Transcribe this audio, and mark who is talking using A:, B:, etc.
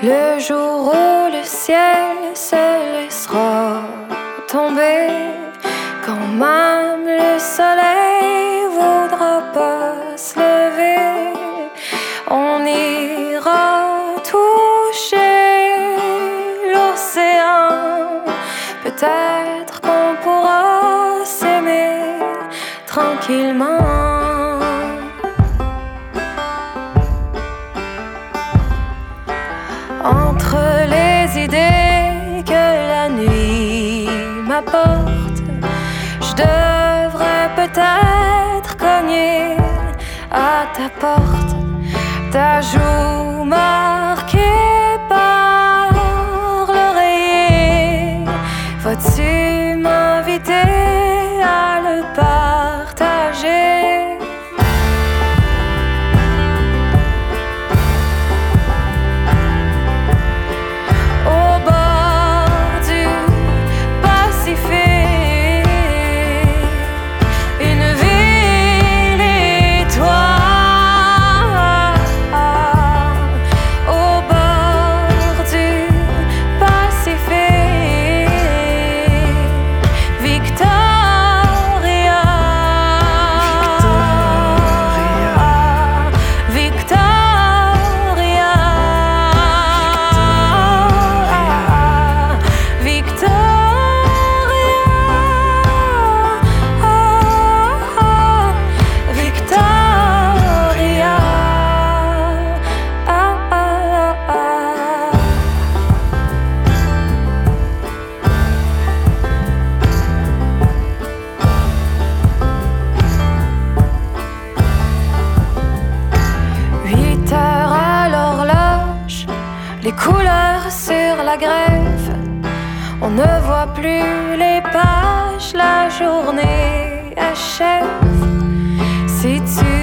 A: Le jour où le ciel se laissera tomber, quand même le soleil voudra pas se lever, on ira toucher l'océan. Peut-être qu'on pourra s'aimer tranquillement. Entre les idées que la nuit m'apporte, je devrais peut-être cogner à ta porte. Ta joue marquée par l'oreiller, vas-tu m'inviter à le partager? Les couleurs sur la grève, on ne voit plus les pages, la journée achève. Si tu